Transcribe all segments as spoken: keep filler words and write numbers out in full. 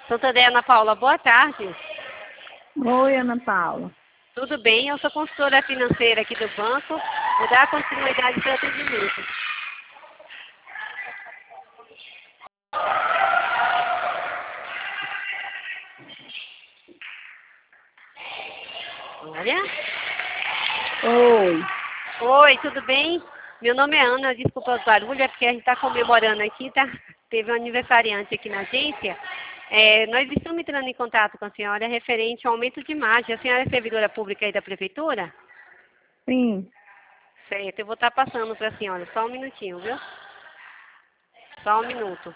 Doutora Ana Paula, boa tarde. Oi, Ana Paula. Tudo bem? Eu sou consultora financeira aqui do banco. Vou dar continuidade para o atendimento. Olha. Oi. Oi, tudo bem? Meu nome é Ana, desculpa os barulhos, é porque a gente está comemorando aqui, tá? Teve um aniversariante aqui na agência. É, nós estamos entrando em contato com a senhora referente ao aumento de margem. A senhora é servidora pública aí da prefeitura? Sim. Certo, eu vou estar passando para a senhora. Só um minutinho, viu? Só um minuto.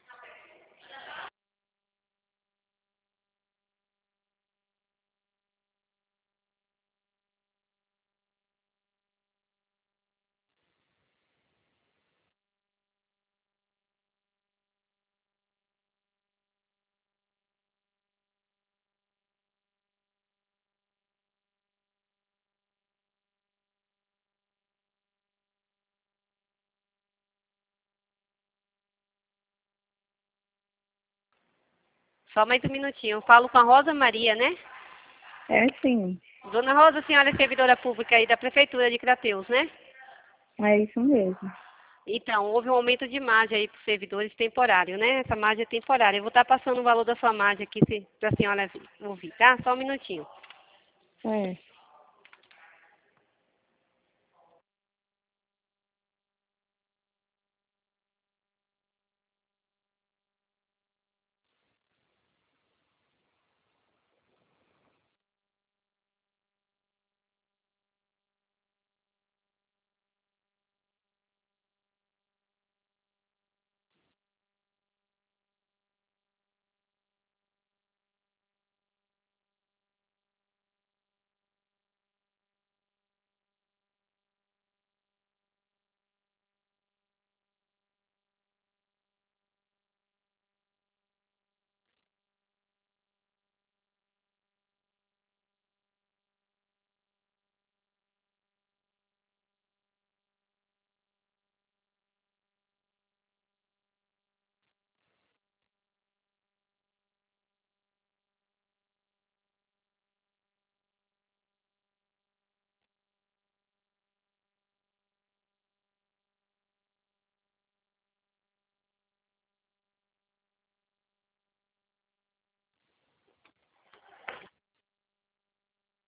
Só mais um minutinho. Eu falo com a Rosa Maria, né? É sim. Dona Rosa, a senhora é servidora pública aí da prefeitura de Crateús, né? É isso mesmo. Então, houve um aumento de margem aí para os servidores temporário, né? Essa margem é temporária. Eu vou estar passando o valor da sua margem aqui para a senhora ouvir, tá? Só um minutinho. É.